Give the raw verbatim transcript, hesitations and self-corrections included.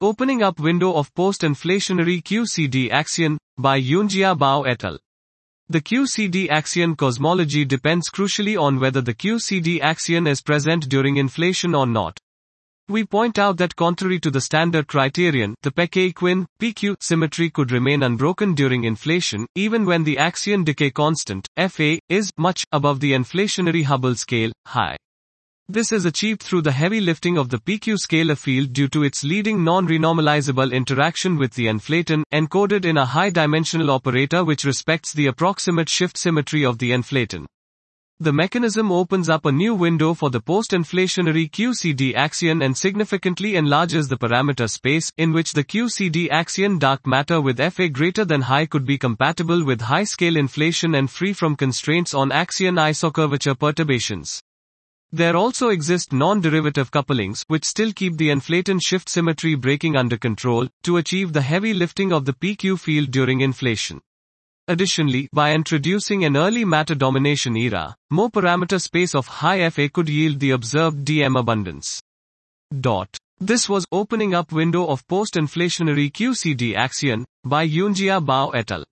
Opening up window of post-inflationary Q C D axion, by Yunjia Bao et al. The Q C D axion cosmology depends crucially on whether the Q C D axion is present during inflation or not. We point out that contrary to the standard criterion, the Peccei-Quinn, P Q, symmetry could remain unbroken during inflation, even when the axion decay constant, F A, is much above the inflationary Hubble scale, high. This is achieved through the heavy lifting of the P Q scalar field due to its leading non-renormalizable interaction with the inflaton, encoded in a high-dimensional operator which respects the approximate shift symmetry of the inflaton. The mechanism opens up a new window for the post-inflationary Q C D axion and significantly enlarges the parameter space, in which the Q C D axion dark matter with F A greater than high could be compatible with high-scale inflation and free from constraints on axion isocurvature perturbations. There also exist non-derivative couplings, which still keep the inflaton shift symmetry breaking under control, to achieve the heavy lifting of the P Q field during inflation. Additionally, by introducing an early matter domination era, more parameter space of high F A could yield the observed D M abundance. Dot. This was Opening Up Window of Post-Inflationary Q C D Axion, by Yunjia Bao et al.